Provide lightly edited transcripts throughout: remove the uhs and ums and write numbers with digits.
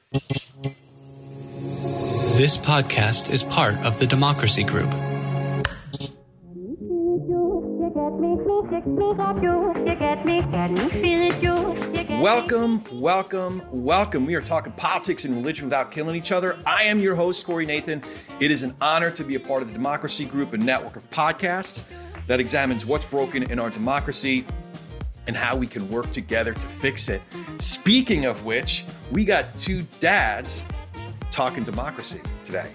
This podcast is part of the Democracy Group. Welcome. We are talking politics and religion without killing each other. I am your host, Corey Nathan. It is an honor to be a part of the Democracy Group, a network of podcasts that examines what's broken in our democracy and how we can work together to fix it. Speaking of which, we got two dads talking democracy today.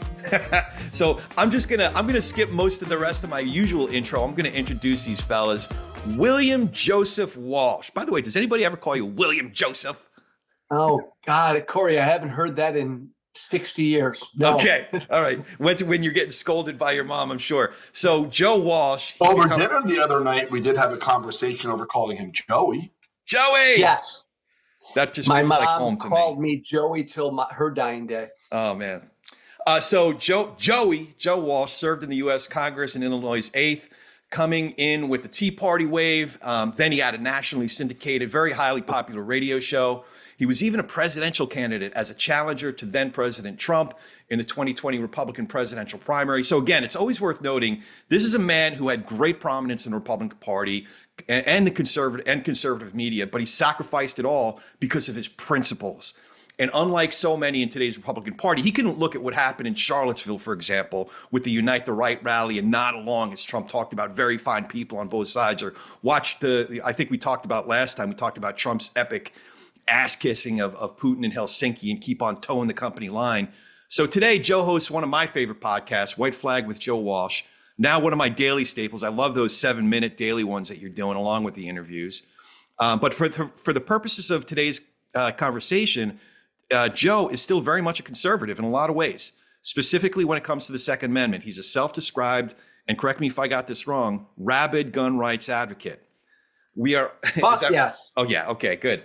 So I'm gonna skip most of the rest of my usual intro. I'm gonna introduce these fellas. William Joseph Walsh. By the way, does anybody ever call you William Joseph? Oh God, Corey, I haven't heard that in 60 years. No. Okay, all right. When you're getting scolded by your mom, I'm sure. So Joe Walsh. Over dinner the other night, we did have a conversation over calling him Joey. Joey. Yes. That just my feels mom like home to called me Joey till her dying day. Oh man. So Joe Walsh served in the U.S. Congress in Illinois' 8th, coming in with the Tea Party wave. Then he had a nationally syndicated, very highly popular radio show. He was even a presidential candidate as a challenger to then President Trump in the 2020 Republican presidential primary. So again, it's always worth noting, this is a man who had great prominence in the Republican Party and the conservative media, but he sacrificed it all because of his principles. And unlike so many in today's Republican Party, he can look at what happened in Charlottesville, for example, with the Unite the Right rally and nod along as Trump talked about very fine people on both sides, or watch I think we talked about last time, we talked about Trump's epic ass kissing of Putin in Helsinki and keep on towing the company line. So today, Joe hosts one of my favorite podcasts, White Flag with Joe Walsh. Now one of my daily staples. I love those 7-minute daily ones that you're doing along with the interviews. But for the purposes of today's conversation, Joe is still very much a conservative in a lot of ways, specifically when it comes to the Second Amendment. He's a self-described, and correct me if I got this wrong, rabid gun rights advocate. We are. Yes. Oh, yeah. Okay, good.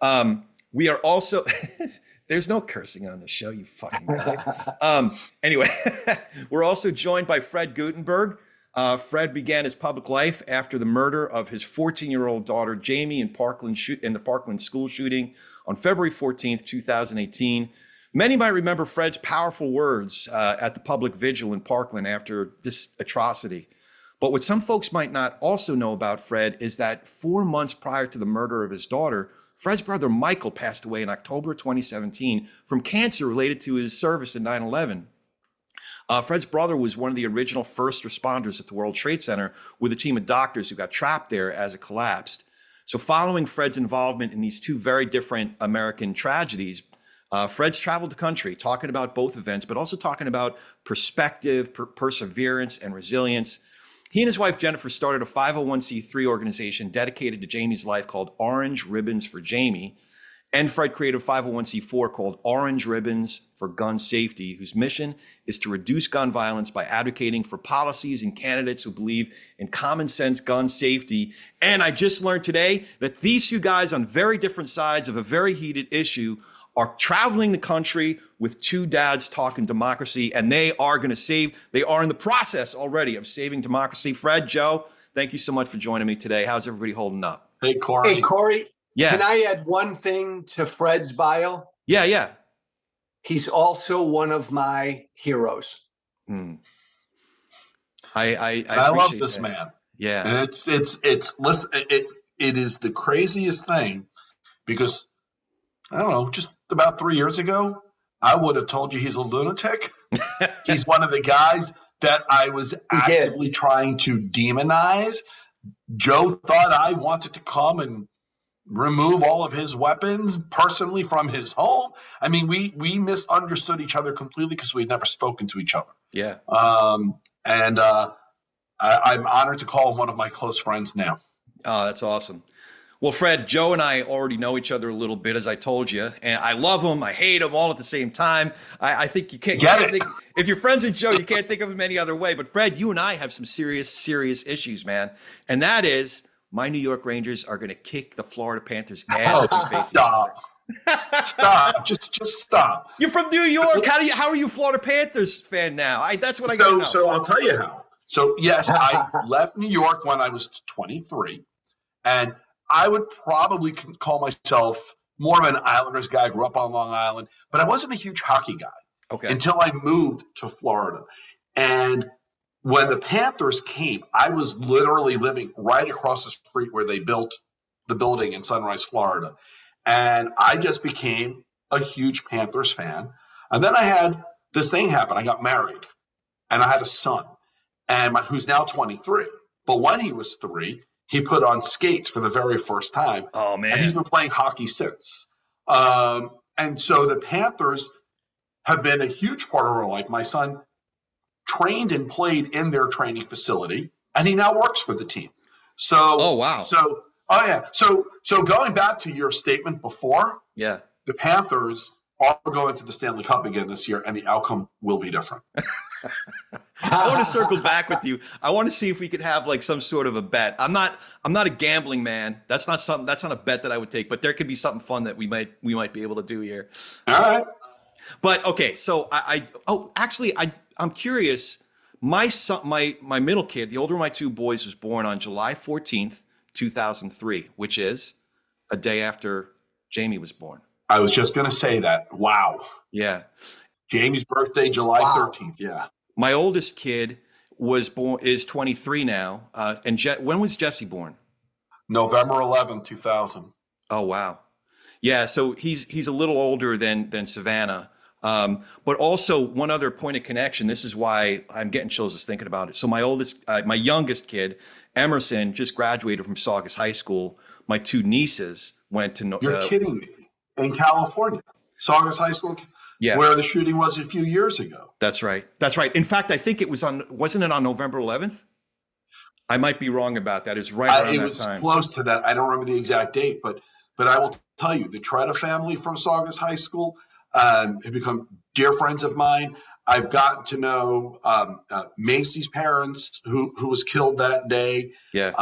We are also. There's no cursing on the show, you fucking guy. Anyway, we're also joined by Fred Guttenberg. Fred began his public life after the murder of his 14-year-old daughter, Jamie, in the Parkland school shooting on February 14th, 2018. Many might remember Fred's powerful words at the public vigil in Parkland after this atrocity. But what some folks might not also know about Fred is that 4 months prior to the murder of his daughter, Fred's brother Michael passed away in October 2017 from cancer related to his service in 9/11. Fred's brother was one of the original first responders at the World Trade Center with a team of doctors who got trapped there as it collapsed. So following Fred's involvement in these two very different American tragedies, Fred's traveled the country talking about both events, but also talking about perspective, perseverance, and resilience. He and his wife, Jennifer, started a 501c3 organization dedicated to Jamie's life called Orange Ribbons for Jamie. And Fred created a 501c4 called Orange Ribbons for Gun Safety, whose mission is to reduce gun violence by advocating for policies and candidates who believe in common sense gun safety. And I just learned today that these two guys on very different sides of a very heated issue are traveling the country with two dads talking democracy, and they are in the process already of saving democracy. Fred, Joe, thank you so much for joining me today. How's everybody holding up? Hey, Corey. Yeah. Can I add one thing to Fred's bio? Yeah. He's also one of my heroes. I love this man. Yeah. And listen, it is the craziest thing because I don't know, just about 3 years ago, I would have told you he's a lunatic. He's one of the guys that I was actively trying to demonize. Joe thought I wanted to come and remove all of his weapons personally from his home. I mean, we misunderstood each other completely because we'd never spoken to each other. Yeah. I'm honored to call him one of my close friends now. Oh, that's awesome. Well, Fred, Joe and I already know each other a little bit, as I told you, and I love him. I hate him all at the same time. I think you can't think, if you're friends with Joe, you can't think of him any other way. But Fred, you and I have some serious issues, man. And that is my New York Rangers are going to kick the Florida Panthers' ass. Stop. Stop. Just stop. You're from New York. How are you a Florida Panthers fan now? That's what I got to know. So I'll tell you how. So yes, I left New York when I was 23, and I would probably call myself more of an Islanders guy. I grew up on Long Island, but I wasn't a huge hockey guy until I moved to Florida. And when the Panthers came, I was literally living right across the street where they built the building in Sunrise, Florida. And I just became a huge Panthers fan. And then I had this thing happen. I got married and I had a son, and who's now 23. But when he was 3, he put on skates for the very first time. Oh, man. And he's been playing hockey since. And so the Panthers have been a huge part of our life. My son trained and played in their training facility, and he now works for the team. So, oh, wow. So going back to your statement before, the Panthers are going to the Stanley Cup again this year, and the outcome will be different. I want to circle back with you. I want to see if we could have like some sort of a bet. I'm not a gambling man. That's not a bet that I would take, but there could be something fun that we might be able to do here. All right. But okay, so I'm curious. My son, my middle kid, the older of my 2 boys, was born on July 14th, 2003, which is a day after Jamie was born. I was just going to say that. Wow. Yeah. Jamie's birthday, July 13th. Yeah. My oldest kid is 23 now. And when was Jesse born? November 11th, 2000. Oh, wow. Yeah. So he's a little older than Savannah. But also one other point of connection. This is why I'm getting chills just thinking about it. So my youngest kid, Emerson, just graduated from Saugus High School. My 2 nieces went to. You're kidding me. In California, Saugus High School, where the shooting was a few years ago. That's right. In fact, I think it was wasn't it on November 11th? I might be wrong about that. It's right around that time. It was close to that. I don't remember the exact date, but I will tell you, the Tretta family from Saugus High School have become dear friends of mine. I've gotten to know Macy's parents, who was killed that day. Yeah.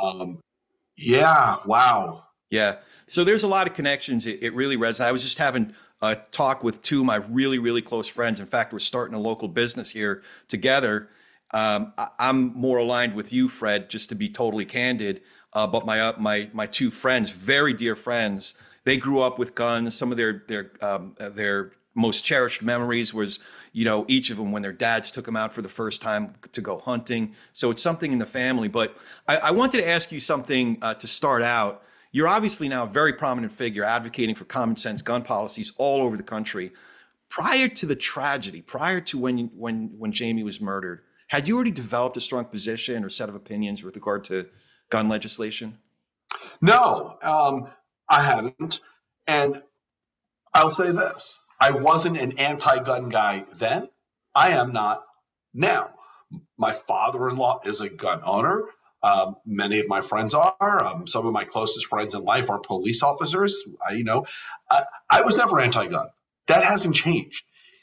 Wow. Yeah. So there's a lot of connections. It really resonates. I was just having a talk with 2 of my really, really close friends. In fact, we're starting a local business here together. I'm more aligned with you, Fred, just to be totally candid. But my 2 friends, very dear friends, they grew up with guns. Some of their most cherished memories was, each of them when their dads took them out for the first time to go hunting. So it's something in the family. But I wanted to ask you something to start out. You're obviously now a very prominent figure advocating for common sense gun policies all over the country. Prior to the tragedy, prior to when Jamie was murdered, had you already developed a strong position or set of opinions with regard to gun legislation? No, I hadn't. And I'll say this. I wasn't an anti-gun guy then. I am not now. My father-in-law is a gun owner. Many of my friends are. Some of my closest friends in life are police officers. I was never anti-gun. That hasn't changed.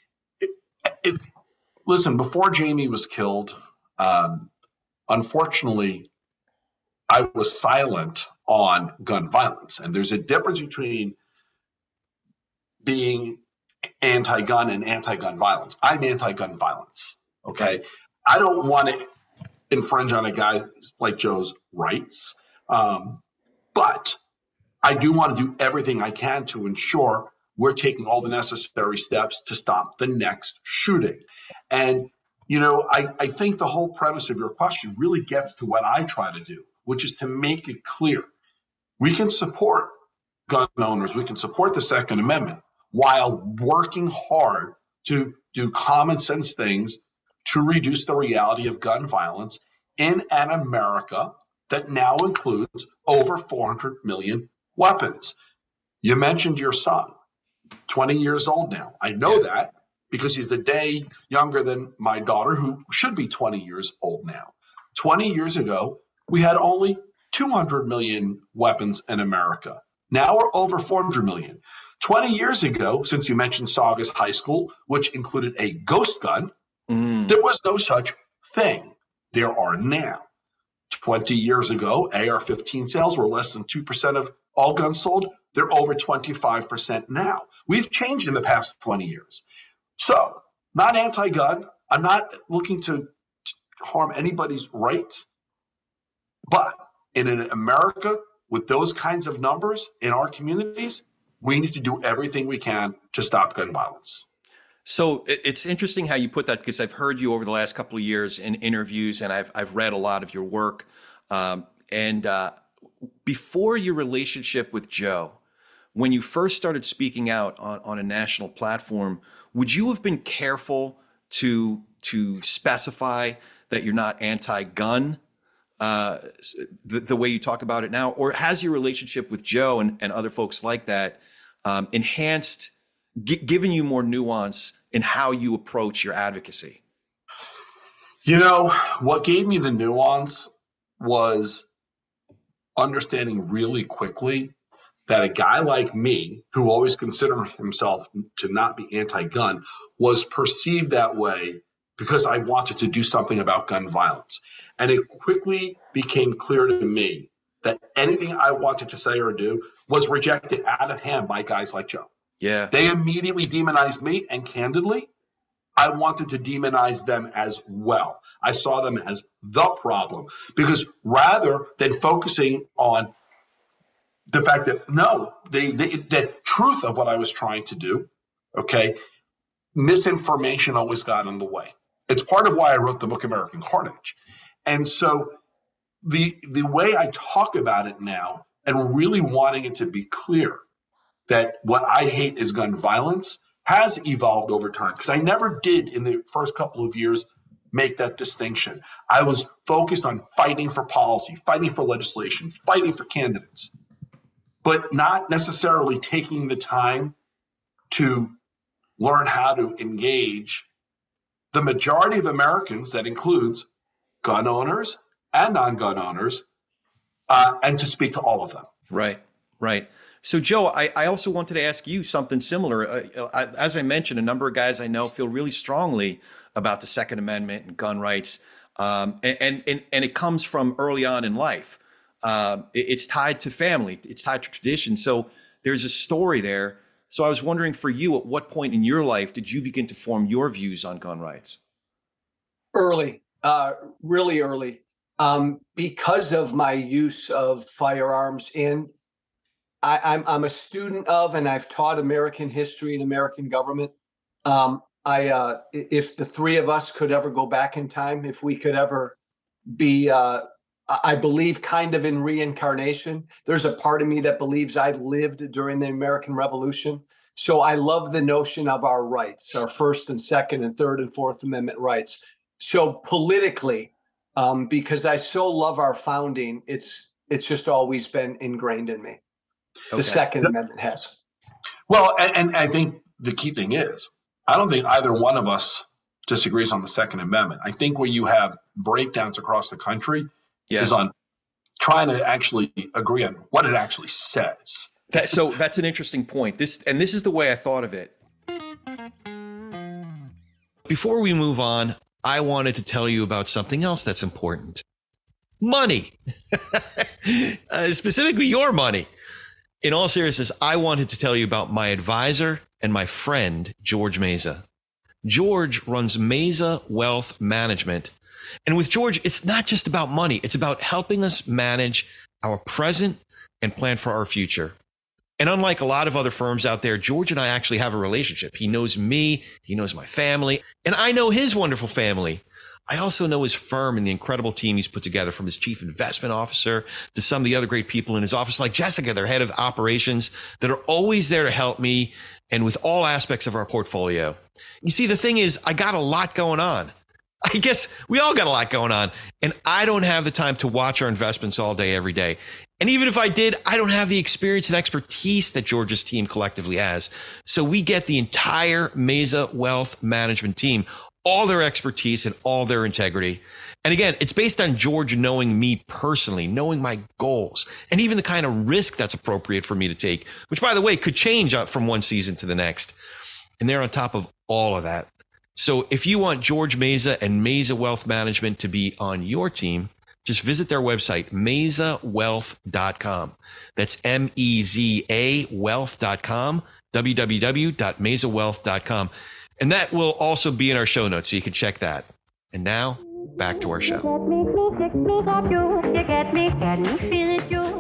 Listen, before Jamie was killed, unfortunately, I was silent on gun violence. And there's a difference between being anti-gun and anti-gun violence. I'm anti-gun violence. Okay. I don't want to infringe on a guy like Joe's rights. But I do want to do everything I can to ensure we're taking all the necessary steps to stop the next shooting. And, I think the whole premise of your question really gets to what I try to do, which is to make it clear. We can support gun owners. We can support the Second Amendment while working hard to do common sense things to reduce the reality of gun violence in an America that now includes over 400 million weapons. You mentioned your son, 20 years old now. I know that because he's a day younger than my daughter, who should be 20 years old now. 20 years ago, we had only 200 million weapons in America. Now we're over 400 million. 20 years ago, since you mentioned Saugus High School, which included a ghost gun, there was no such thing. There are now. 20 years ago, AR-15 sales were less than 2% of all guns sold. They're over 25% now. We've changed in the past 20 years. So, not anti-gun. I'm not looking to harm anybody's rights. But in an America with those kinds of numbers in our communities, we need to do everything we can to stop gun violence. So it's interesting how you put that, because I've heard you over the last couple of years in interviews, and I've read a lot of your work. Before your relationship with Joe, when you first started speaking out on a national platform, would you have been careful to specify that you're not anti-gun the way you talk about it now? Or has your relationship with Joe and other folks like that enhanced, given you more nuance in how you approach your advocacy? You know, what gave me the nuance was understanding really quickly that a guy like me, who always considered himself to not be anti-gun, was perceived that way because I wanted to do something about gun violence. And it quickly became clear to me that anything I wanted to say or do was rejected out of hand by guys like Joe. Yeah. They immediately demonized me, and candidly, I wanted to demonize them as well. I saw them as the problem, because rather than focusing on the fact that, no, the truth of what I was trying to do, okay, misinformation always got in the way. It's part of why I wrote the book American Carnage. And so the way I talk about it now, and really wanting it to be clear that what I hate is gun violence, has evolved over time, because I never did in the first couple of years make that distinction. I was focused on fighting for policy, fighting for legislation, fighting for candidates, but not necessarily taking the time to learn how to engage the majority of Americans, that includes gun owners and non-gun owners, and to speak to all of them. Right, right. So, Joe, I also wanted to ask you something similar. As I mentioned, a number of guys I know feel really strongly about the Second Amendment and gun rights, and it comes from early on in life. It's tied to family. It's tied to tradition. So there's a story there. So I was wondering, for you, at what point in your life did you begin to form your views on gun rights? Early, really early, because of my use of firearms. And I'm a student of, and I've taught American history and American government. If the three of us could ever go back in time, if we could ever be, I believe, kind of in reincarnation. There's a part of me that believes I lived during the American Revolution. So I love the notion of our rights, our First and Second and Third and Fourth Amendment rights. So politically, because I so love our founding, it's just always been ingrained in me. Okay. The Second Amendment has. Well, and I think the key thing is, I don't think either one of us disagrees on the Second Amendment. I think where you have breakdowns across the country is on trying to actually agree on what it actually says. So that's an interesting point. This is the way I thought of it. Before we move on, I wanted to tell you about something else that's important. Money. Specifically your money. In all seriousness, I wanted to tell you about my advisor and my friend, George Meza. George runs Meza Wealth Management. And with George, it's not just about money. It's about helping us manage our present and plan for our future. And unlike a lot of other firms out there, George and I actually have a relationship. He knows me, he knows my family, and I know his wonderful family. I also know his firm and the incredible team he's put together, from his chief investment officer to some of the other great people in his office, like Jessica, their head of operations, that are always there to help me and with all aspects of our portfolio. You see, the thing is, I got a lot going on. I guess we all got a lot going on, and I don't have the time to watch our investments all day, every day. And even if I did, I don't have the experience and expertise that George's team collectively has. So we get the entire Meza Wealth Management team, all their expertise and all their integrity. And again, it's based on George knowing me personally, knowing my goals, and even the kind of risk that's appropriate for me to take, which, by the way, could change from one season to the next. And they're on top of all of that. So if you want George Meza and Meza Wealth Management to be on your team, just visit their website, mezawealth.com. That's MEZA wealth.com, www.mezawealth.com. And that will also be in our show notes, so you can check that. And now, back to our show.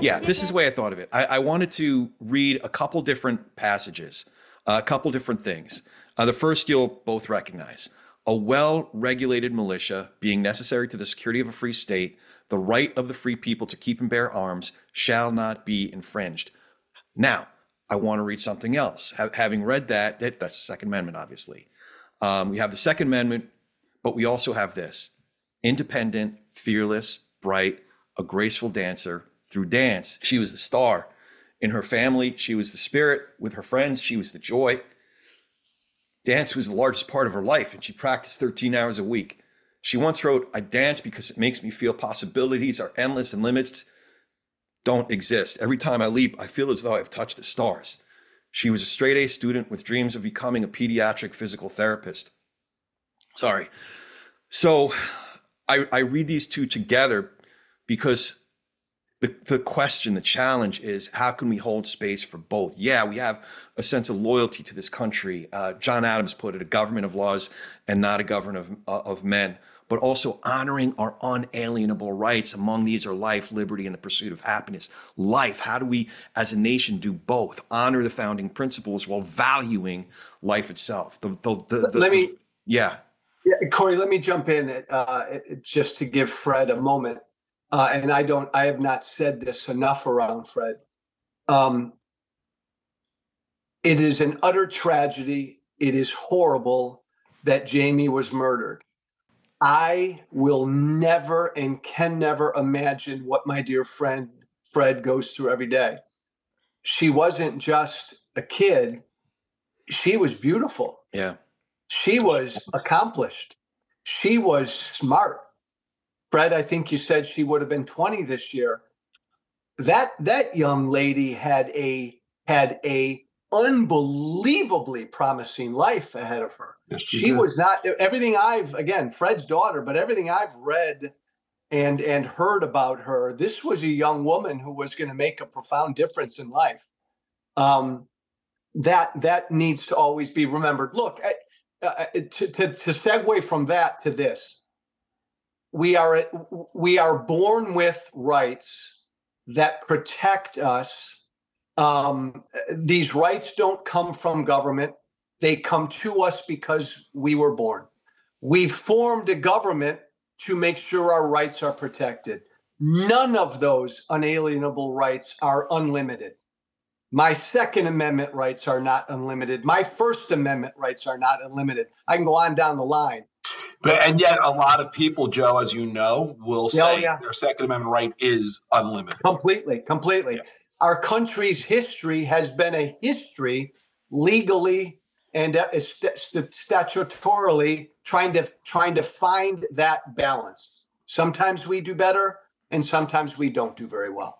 Yeah, this is the way I thought of it. I wanted to read a couple different passages, a couple different things. The first you'll both recognize. A well-regulated militia being necessary to the security of a free state, the right of the free people to keep and bear arms shall not be infringed. Now, I want to read something else. Having read that, that's the Second Amendment, obviously. We have the Second Amendment, but we also have this. Independent, fearless, bright, a graceful dancer. Through dance, she was the star. In her family, she was the spirit. With her friends, she was the joy. Dance was the largest part of her life, and she practiced 13 hours a week. She once wrote, "I dance because it makes me feel possibilities are endless and limits don't exist. Every time I leap, I feel as though I've touched the stars." She was a straight-A student with dreams of becoming a pediatric physical therapist. Sorry. So I read these two together because the question, the challenge is, how can we hold space for both? Yeah, we have a sense of loyalty to this country. John Adams put it, a government of laws and not a government of men, but also honoring our unalienable rights. Among these are life, liberty, and the pursuit of happiness. Life, how do we as a nation do both? Honor the founding principles while valuing life itself. Yeah, Corey, let me jump in just to give Fred a moment. And I have not said this enough around Fred. It is an utter tragedy. It is horrible that Jamie was murdered. I will never and can never imagine what my dear friend Fred goes through every day. She wasn't just a kid. She was beautiful. Yeah. She was accomplished. She was smart. Fred, I think you said she would have been 20 this year. That young lady had a unbelievably promising life ahead of her. Yes, she was not everything Fred's daughter, but everything I've read and heard about her, this was a young woman who was going to make a profound difference in life. That needs to always be remembered. Look, to segue from that to this. We are born with rights that protect us. These rights don't come from government. They come to us because we were born. We formed a government to make sure our rights are protected. None of those unalienable rights are unlimited. My Second Amendment rights are not unlimited. My First Amendment rights are not unlimited. I can go on down the line. And yet a lot of people, Joe, as you know, will say their Second Amendment right is unlimited. Completely. Yeah. Our country's history has been a history legally and statutorily trying to find that balance. Sometimes we do better, and sometimes we don't do very well.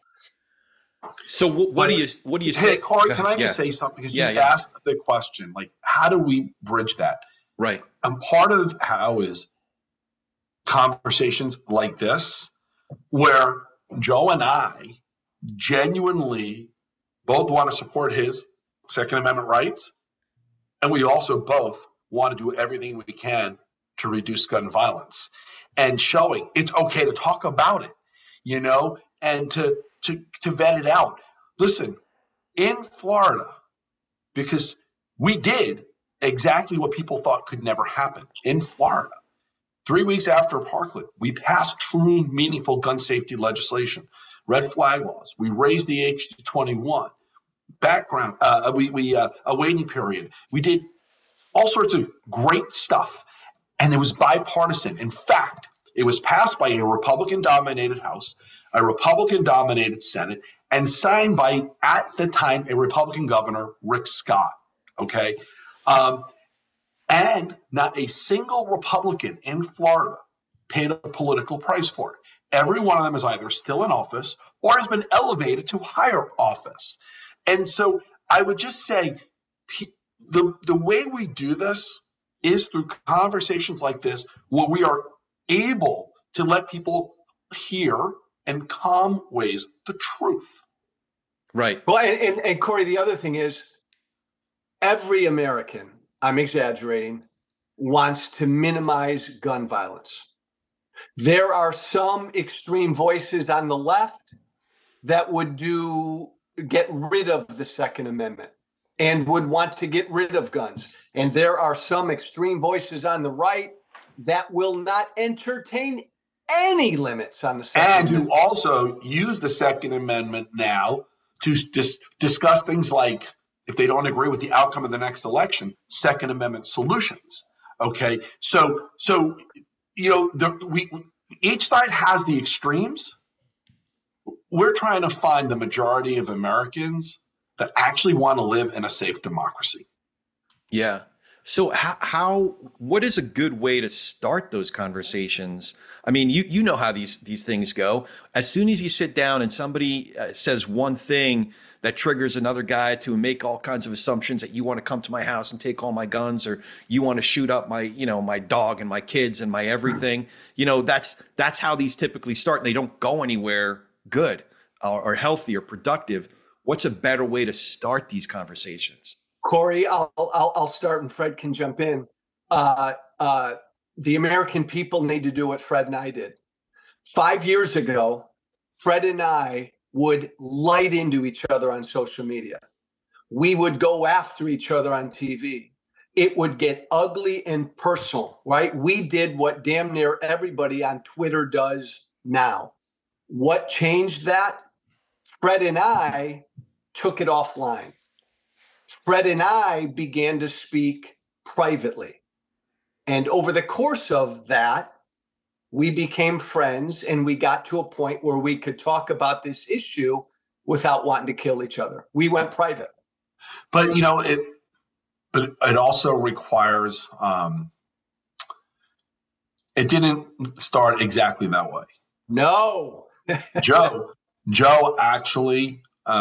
So what do you say? Hey, Corey, can I just say something? Because you asked the question, like, how do we bridge that? Right. And part of how is conversations like this, where Joe and I genuinely both want to support his Second Amendment rights, and we also both want to do everything we can to reduce gun violence, and showing it's okay to talk about it, and to vet it out. Listen, in Florida, because we did exactly what people thought could never happen. In Florida, 3 weeks after Parkland, we passed true, meaningful gun safety legislation, red flag laws. We raised the age to 21. Background, a waiting period. We did all sorts of great stuff, and it was bipartisan. In fact, it was passed by a Republican-dominated House, a Republican-dominated Senate, and signed by, at the time, a Republican governor, Rick Scott. Okay. And not a single Republican in Florida paid a political price for it. Every one of them is either still in office or has been elevated to higher office. And so I would just say the way we do this is through conversations like this, where we are able to let people hear in calm ways the truth. Right. Well, and Corey, the other thing is, every American, I'm exaggerating, wants to minimize gun violence. There are some extreme voices on the left that would get rid of the Second Amendment and would want to get rid of guns. And there are some extreme voices on the right that will not entertain any limits on the Second And Amendment. who also use the Second Amendment now to discuss things like, if they don't agree with the outcome of the next election, Second Amendment solutions. Okay, so each side has the extremes. We're trying to find the majority of Americans that actually want to live in a safe democracy. Yeah. So what is a good way to start those conversations? I mean, you know how these things go. As soon as you sit down and somebody says one thing that triggers another guy to make all kinds of assumptions that you want to come to my house and take all my guns, or you want to shoot up my dog and my kids and my everything. That's how these typically start. They don't go anywhere good or healthy or productive. What's a better way to start these conversations? Corey, I'll start and Fred can jump in. The American people need to do what Fred and I did. 5 years ago, Fred and I would light into each other on social media. We would go after each other on TV. It would get ugly and personal, right? We did what damn near everybody on Twitter does now. What changed that? Fred and I took it offline. Fred and I began to speak privately. And over the course of that, we became friends and we got to a point where we could talk about this issue without wanting to kill each other. We went private. But, it also requires, it didn't start exactly that way. No. Joe actually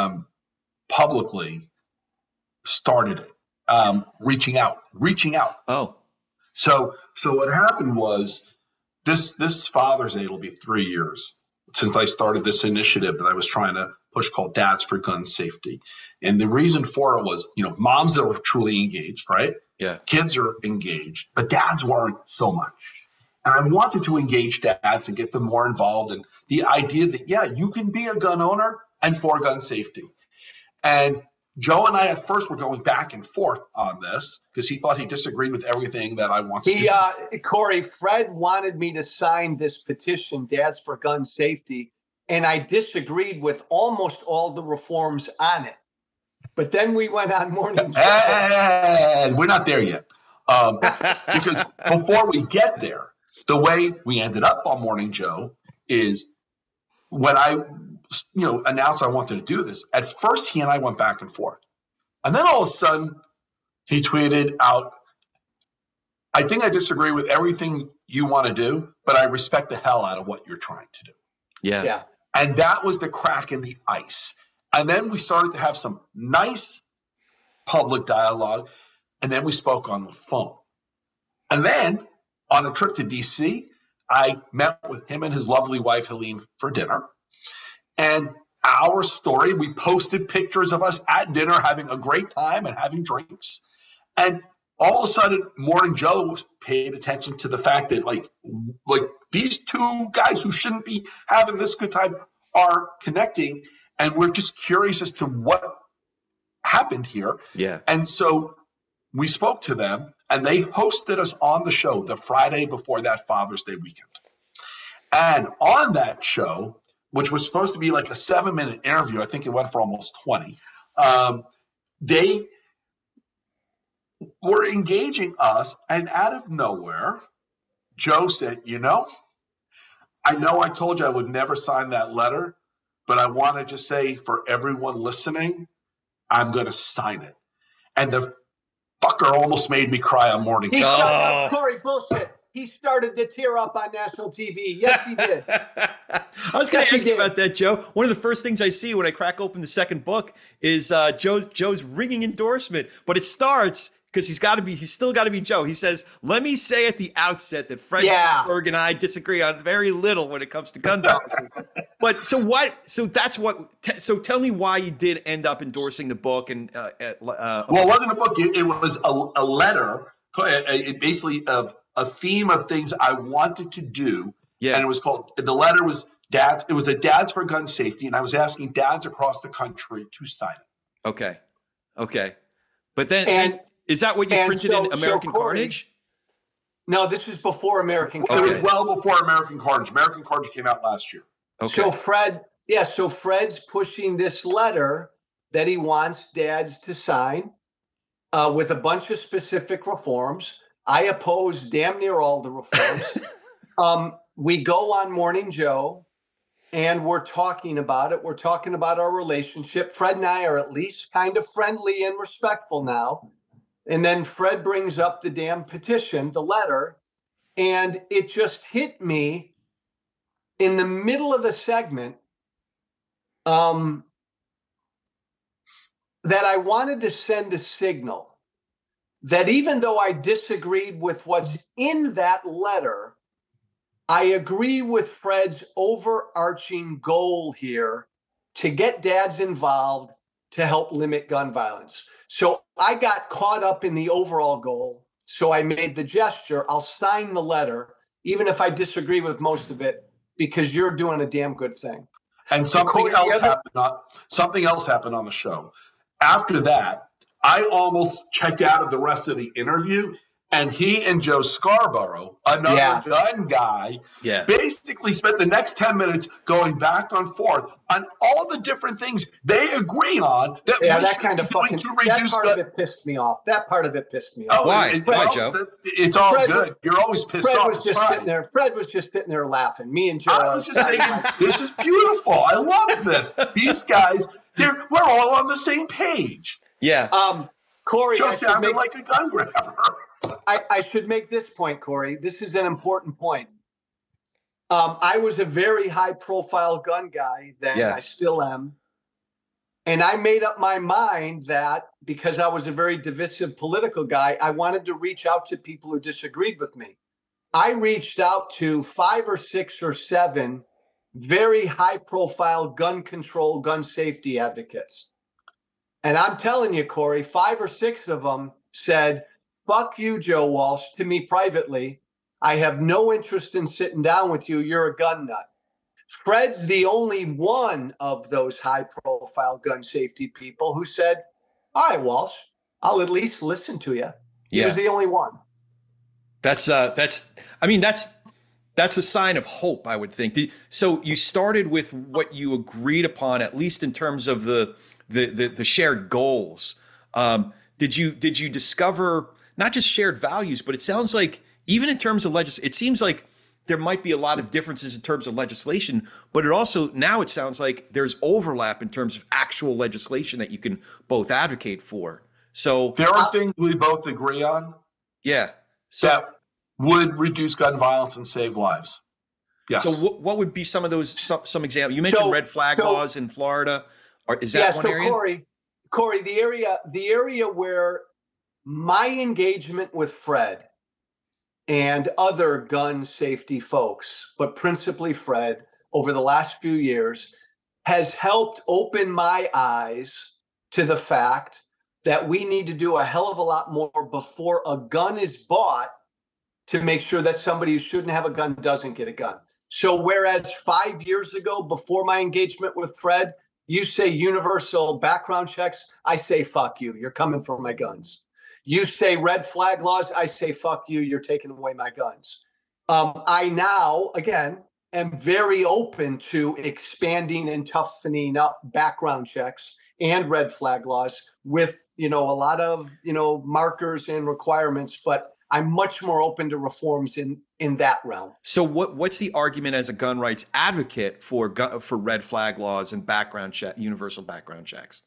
publicly started it, reaching out. Oh, so what happened was this Father's Day will be 3 years since I started this initiative that I was trying to push called Dads for Gun Safety. And the reason for it was, moms that were truly engaged, right? yeah. Kids are engaged, but dads weren't so much. And I wanted to engage dads and get them more involved in the idea that, you can be a gun owner and for gun safety. And Joe and I at first were going back and forth on this because he thought he disagreed with everything that I wanted to do. Corey, Fred wanted me to sign this petition, Dads for Gun Safety, and I disagreed with almost all the reforms on it. But then we went on Morning Joe. And we're not there yet. Because before we get there, the way we ended up on Morning Joe is when I announced I wanted to do this, at first he and I went back and forth. And then all of a sudden he tweeted out, I think I disagree with everything you want to do, but I respect the hell out of what you're trying to do. Yeah. And that was the crack in the ice. And then we started to have some nice public dialogue. And then we spoke on the phone. And then on a trip to DC, I met with him and his lovely wife, Helene, for dinner. And our story, we posted pictures of us at dinner having a great time and having drinks. And all of a sudden, Morning Joe paid attention to the fact that like these two guys who shouldn't be having this good time are connecting. And we're just curious as to what happened here. Yeah. And so we spoke to them and they hosted us on the show the Friday before that Father's Day weekend. And on that show, which was supposed to be like a 7-minute interview, I think it went for almost 20, they were engaging us. And out of nowhere, Joe said, I know I told you I would never sign that letter, but I want to just say for everyone listening, I'm going to sign it. And the fucker almost made me cry on Morning Joe. Corey, bullshit. He started to tear up on national TV. Yes, he did. I was going to ask you about that, Joe. One of the first things I see when I crack open the second book is Joe's ringing endorsement, but it starts because he's still got to be Joe. He says, "Let me say at the outset that Fred Berg and I disagree on very little when it comes to gun policy." But so tell me why you did end up endorsing the book and well, it wasn't a book. It was a letter, basically of a theme of things I wanted to do. Yeah. And it was called, the letter was dads. It was a Dads for Gun Safety, and I was asking dads across the country to sign it. Okay. But then, And- is that what you and printed so- in American so Corey- Carnage? No, this is before American It Carnage. was well before American Carnage. American Carnage came out last year. Okay. So Fred's pushing this letter that he wants dads to sign with a bunch of specific reforms. I oppose damn near all the reforms. We go on Morning Joe and we're talking about it. We're talking about our relationship. Fred and I are at least kind of friendly and respectful now. And then Fred brings up the damn petition, the letter, and it just hit me in the middle of the segment that I wanted to send a signal that even though I disagreed with what's in that letter, I agree with Fred's overarching goal here to get dads involved to help limit gun violence. So I got caught up in the overall goal. So I made the gesture. I'll sign the letter, even if I disagree with most of it, because you're doing a damn good thing. And something else happened on the show. After that, I almost checked out of the rest of the interview, and he and Joe Scarborough, another gun guy, basically spent the next 10 minutes going back and forth on all the different things they agree on that that kind of fucking that part of it pissed me off. That part of it pissed me off. Oh, Why, Joe? It's all good. You're always pissed off. Fred was just sitting there laughing. Me and Joe. I was just thinking, this is beautiful. I love this. These guys, we're all on the same page. Yeah. Corey, Joe sounded like a gun grabber. I should make this point, Corey. This is an important point. I was a very high-profile gun guy then. I still am. And I made up my mind that because I was a very divisive political guy, I wanted to reach out to people who disagreed with me. I reached out to 5 or 6 or 7 very high-profile gun control, gun safety advocates. And I'm telling you, Corey, 5 or 6 of them said, "Fuck you, Joe Walsh," to me privately. "I have no interest in sitting down with you. You're a gun nut." Fred's the only one of those high-profile gun safety people who said, "All right, Walsh, I'll at least listen to you." He was the only one. That's a sign of hope, I would think. So you started with what you agreed upon, at least in terms of the shared goals. Did you discover not just shared values, but it sounds like even in terms of it seems like there might be a lot of differences in terms of legislation, but now it sounds like there's overlap in terms of actual legislation that you can both advocate for. So there are things we both agree on. Yeah. That would reduce gun violence and save lives. Yes. So what would be some of those, some examples? You mentioned red flag laws in Florida. Is that one area? Corey, the area where my engagement with Fred and other gun safety folks, but principally Fred, over the last few years, has helped open my eyes to the fact that we need to do a hell of a lot more before a gun is bought to make sure that somebody who shouldn't have a gun doesn't get a gun. So whereas 5 years ago, before my engagement with Fred, you say universal background checks, I say, fuck you, you're coming for my guns. You say red flag laws, I say, fuck you, you're taking away my guns. I now, again, am very open to expanding and toughening up background checks and red flag laws with, a lot of, markers and requirements, but I'm much more open to reforms in that realm. So what's the argument as a gun rights advocate for red flag laws and universal background checks?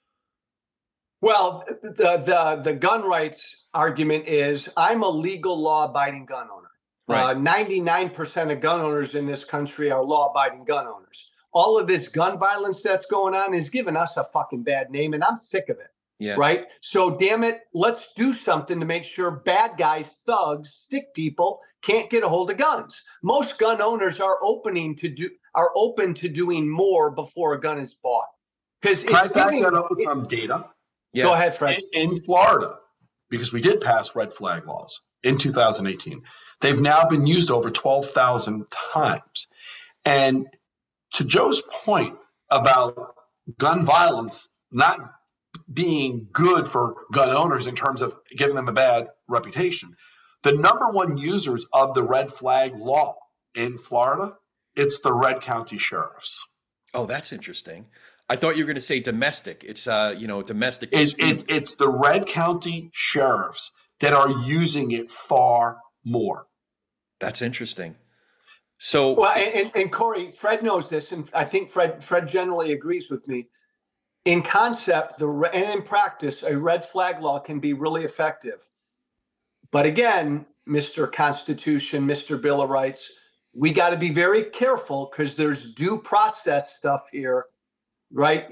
Well, the gun rights argument is I'm a legal law-abiding gun owner. Right. 99% of gun owners in this country are law-abiding gun owners. All of this gun violence that's going on is giving us a fucking bad name, and I'm sick of it. Yeah. Right. So damn it, let's do something to make sure bad guys, thugs, sick people can't get a hold of guns. Most gun owners are open to doing more before a gun is bought. Because can I back that up with some data? Yeah. Go ahead, Frank. In Florida, because we did pass red flag laws in 2018, they've now been used over 12,000 times. And to Joe's point about gun violence not being good for gun owners in terms of giving them a bad reputation, the number one users of the red flag law in Florida, it's the Red County sheriffs. Oh, that's interesting. I thought you were going to say domestic. It's domestic. It's the Red County sheriffs that are using it far more. That's interesting. So, well, and Corey, Fred knows this, and I think Fred generally agrees with me. In concept, and in practice, a red flag law can be really effective. But again, Mr. Constitution, Mr. Bill of Rights, we got to be very careful because there's due process stuff here, right?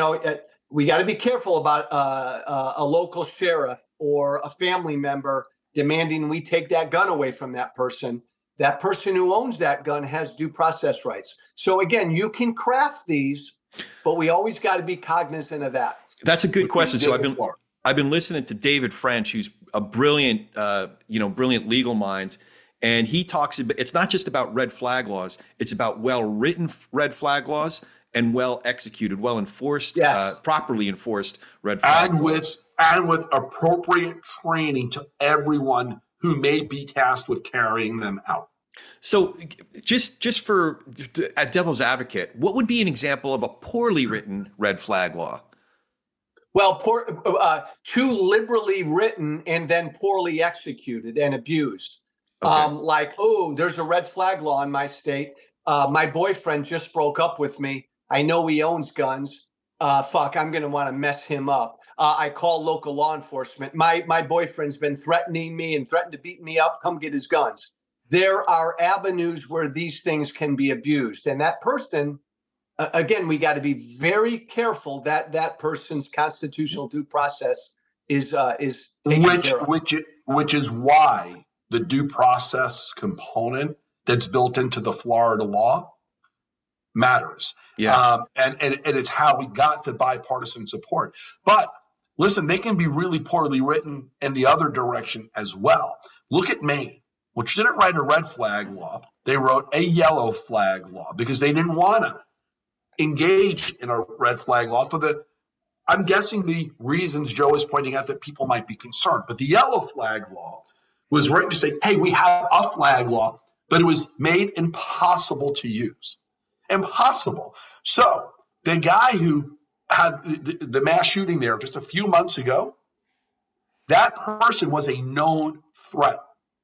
We got to be careful about a local sheriff or a family member demanding we take that gun away from that person. That person who owns that gun has due process rights. So again, you can craft these, but we always got to be cognizant of that. That's a good question. So I've been listening to David French, who's a brilliant, brilliant legal mind. And he talks about, it's not just about red flag laws. It's about well-written red flag laws and well-executed, well-enforced, properly enforced red flag laws. And with appropriate training to everyone who may be tasked with carrying them out. So just for a devil's advocate, what would be an example of a poorly written red flag law? Well, too liberally written and then poorly executed and abused. Okay. There's a red flag law in my state. My boyfriend just broke up with me. I know he owns guns. I'm going to want to mess him up. I call local law enforcement. My boyfriend's been threatening me and threatened to beat me up. Come get his guns. There are avenues where these things can be abused. And that person, again, we got to be very careful that that person's constitutional due process is taken care of. Which is why the due process component that's built into the Florida law matters. Yeah. And it's how we got the bipartisan support. But listen, they can be really poorly written in the other direction as well. Look at Maine, which didn't write a red flag law. They wrote a yellow flag law because they didn't want to engage in a red flag law I'm guessing the reasons Joe is pointing out that people might be concerned. But the yellow flag law was written to say, hey, we have a flag law, but it was made impossible to use. Impossible. So the guy who had the mass shooting there just a few months ago, that person was a known threat.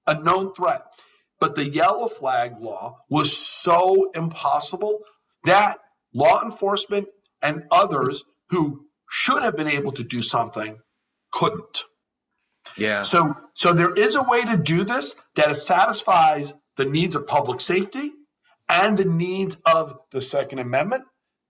But the yellow flag law was so impossible that law enforcement and others who should have been able to do something couldn't. Yeah. So there is a way to do this that satisfies the needs of public safety and the needs of the Second Amendment.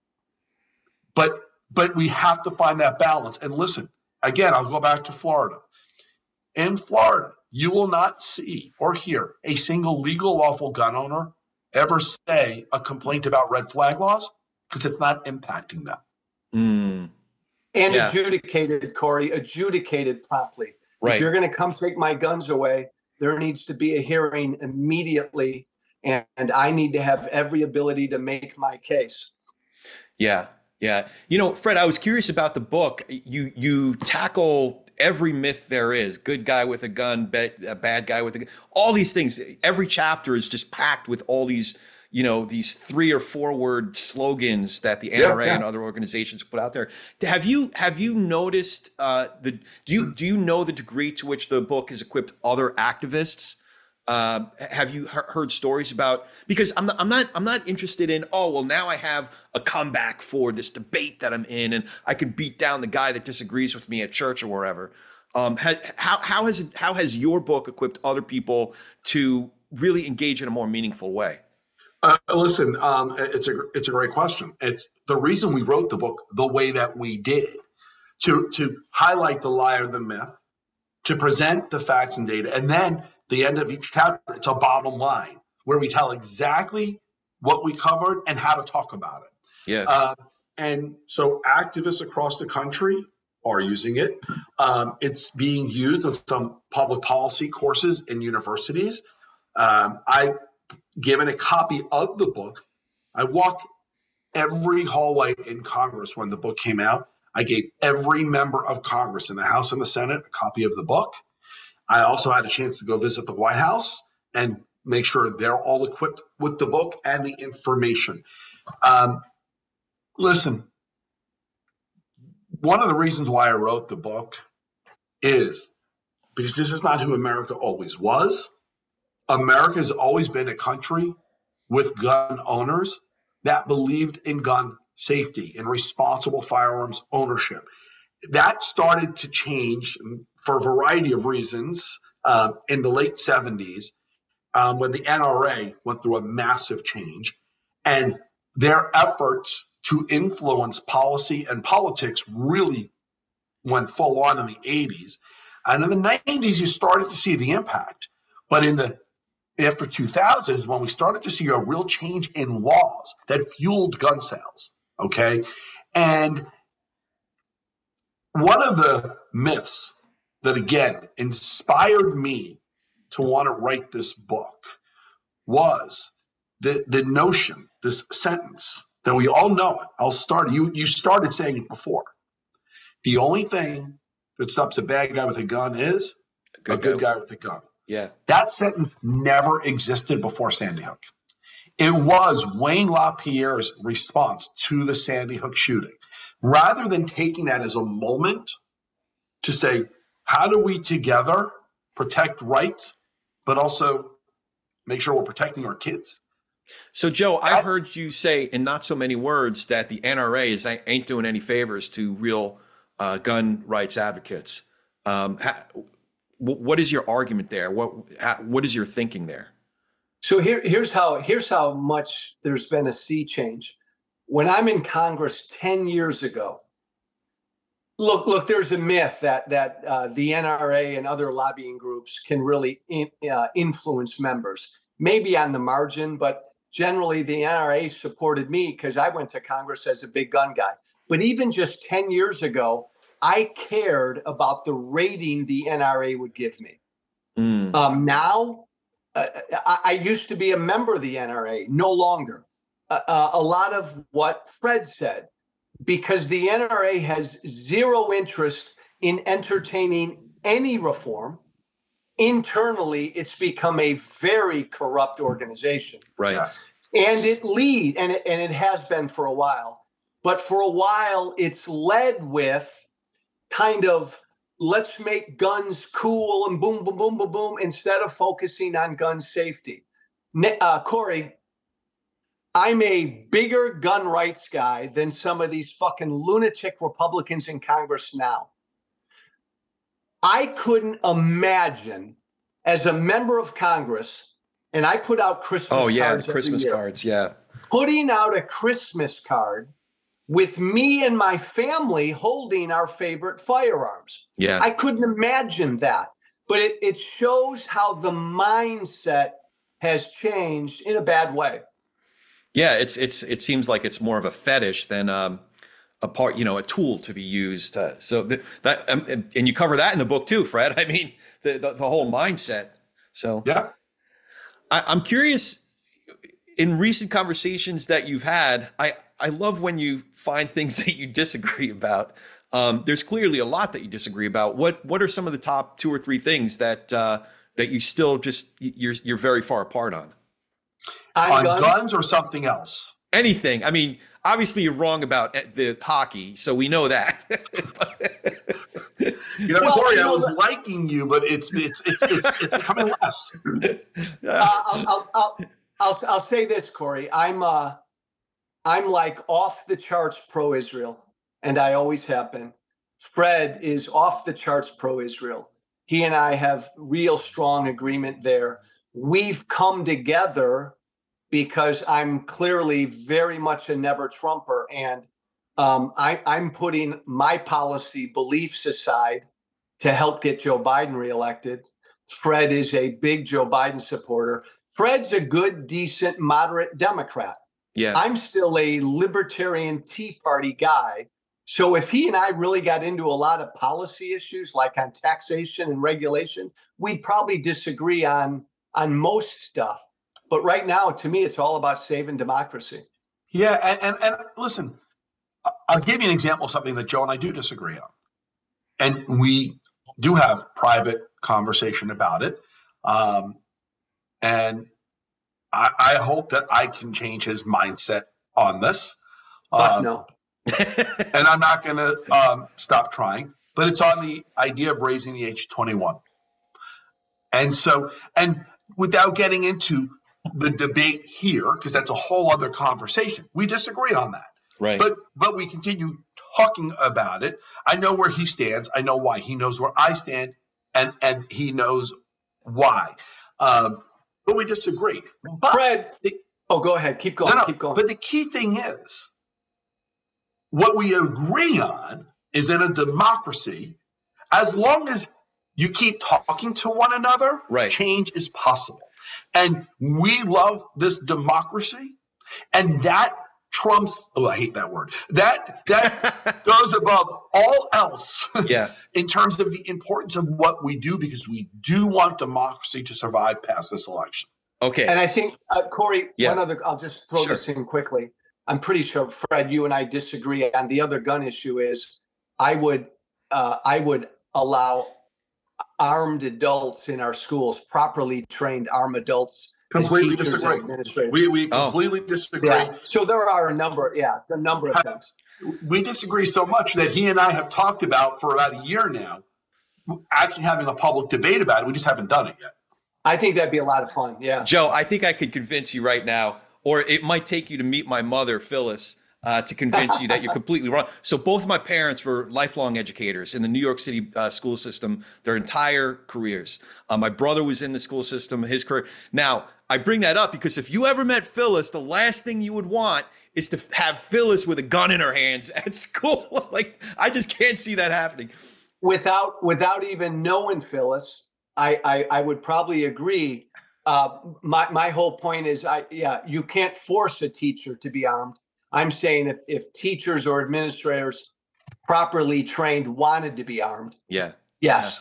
But we have to find that balance. And listen, again, I'll go back to Florida. In Florida, you will not see or hear a single legal lawful gun owner ever say a complaint about red flag laws because it's not impacting them. Mm. And adjudicated, Corey, adjudicated promptly. Right. If you're going to come take my guns away, there needs to be a hearing immediately, and I need to have every ability to make my case. Yeah. Yeah. Fred, I was curious about the book. You tackle every myth there is. Good guy with a gun, a bad guy with a gun. All these things. Every chapter is just packed with all these, these 3 or 4 word slogans that the NRA and other organizations put out there. Have you noticed do you know the degree to which the book has equipped other activists? Have you heard stories about, because I'm not interested in, now I have a comeback for this debate that I'm in and I can beat down the guy that disagrees with me at church or wherever. How has your book equipped other people to really engage in a more meaningful way? Listen, it's a great question. It's the reason we wrote the book the way that we did, to highlight the lie or the myth, to present the facts and data, and then the end of each chapter, it's a bottom line where we tell exactly what we covered and how to talk about it. Yeah. And so activists across the country are using it. It's being used in some public policy courses in universities. I've given a copy of the book. I walk every hallway in Congress when the book came out. I gave every member of Congress in the House and the Senate a copy of the book. I also had a chance to go visit the White House and make sure they're all equipped with the book and the information. Listen, one of the reasons why I wrote the book is because this is not who America always was. America has always been a country with gun owners that believed in gun safety and responsible firearms ownership. That started to change for a variety of reasons in the late 70s when the NRA went through a massive change, and their efforts to influence policy and politics really went full on in the 80s. And in the 90s, you started to see the impact. But after 2000 is when we started to see a real change in laws that fueled gun sales. Okay. And one of the myths that, again, inspired me to want to write this book was the notion, this sentence that we all know it. I'll start. You started saying it before. The only thing that stops a bad guy with a gun is a good guy with a gun. Yeah. That sentence never existed before Sandy Hook. It was Wayne LaPierre's response to the Sandy Hook shooting. Rather than taking that as a moment to say, how do we together protect rights, but also make sure we're protecting our kids? So, Joe, I heard you say in not so many words that the NRA ain't doing any favors to real gun rights advocates. What is your argument there? What is your thinking there? So here's how much there's been a sea change. When I'm in Congress 10 years ago, look, there's a myth that the NRA and other lobbying groups can really influence members, maybe on the margin, but generally the NRA supported me because I went to Congress as a big gun guy. But even just 10 years ago, I cared about the rating the NRA would give me. Now, I used to be a member of the NRA, no longer. A lot of what Fred said, because the NRA has zero interest in entertaining any reform. Internally, it's become a very corrupt organization. Right. And it has been for a while. But for a while, it's led with kind of, let's make guns cool and boom, boom, boom, boom, boom, instead of focusing on gun safety. Corey, I'm a bigger gun rights guy than some of these fucking lunatic Republicans in Congress now. I couldn't imagine as a member of Congress, and I put out Christmas cards. Oh, yeah, the Christmas cards, yeah. Putting out a Christmas card with me and my family holding our favorite firearms. Yeah. I couldn't imagine that. But it shows how the mindset has changed in a bad way. Yeah, it seems like it's more of a fetish than a tool to be used. And you cover that in the book too, Fred. I mean, the whole mindset. So yeah, I'm curious. In recent conversations that you've had, I love when you find things that you disagree about. There's clearly a lot that you disagree about. What are some of the top 2 or 3 things that you still you're very far apart on? On guns or something else? Anything. I mean, obviously you're wrong about the hockey, so we know that. Corey, I was liking you, but it's becoming less. I'll say this, Corey. I'm like off the charts pro-Israel, and I always have been. Fred is off the charts pro-Israel. He and I have real strong agreement there. We've come together because I'm clearly very much a never Trumper, and I'm putting my policy beliefs aside to help get Joe Biden reelected. Fred is a big Joe Biden supporter. Fred's a good, decent, moderate Democrat. Yeah. I'm still a libertarian Tea Party guy. So if he and I really got into a lot of policy issues, like on taxation and regulation, we'd probably disagree on most stuff. But right now, to me, it's all about saving democracy. Yeah, and listen, I'll give you an example of something that Joe and I do disagree on. And we do have private conversation about it. And I hope that I can change his mindset on this. No. And I'm not going to stop trying, but it's on the idea of raising the age to 21. And so, and without getting into the debate here, because that's a whole other conversation, we disagree on that. Right. But we continue talking about it. I know where he stands. I know why. He knows where I stand, and he knows why. But we disagree. But Fred, go ahead. Keep going. Keep going. But the key thing is, what we agree on is in a democracy, as long as you keep talking to one another, right, change is possible. And we love this democracy, and that trumps, I hate that word, that goes above all else in terms of the importance of what we do, because we do want democracy to survive past this election. Okay. And I think, Corey, one other, I'll just throw this in quickly. I'm pretty sure, Fred, you and I disagree on the other gun issue is I would allow armed adults in our schools, properly trained armed adults. Completely disagree. We completely disagree. Yeah. So there are a number of things. We disagree so much that he and I have talked about for about a year now, actually having a public debate about it. We just haven't done it yet. I think that'd be a lot of fun. Yeah. Joe, I think I could convince you right now, or it might take you to meet my mother, Phyllis, to convince you that you're completely wrong. So both of my parents were lifelong educators in the New York City school system their entire careers. My brother was in the school system, his career. Now, I bring that up because if you ever met Phyllis, the last thing you would want is to have Phyllis with a gun in her hands at school. Like, I just can't see that happening. Without even knowing Phyllis, I would probably agree. My whole point is, you can't force a teacher to be armed. I'm saying if teachers or administrators properly trained wanted to be armed. Yeah. Yes.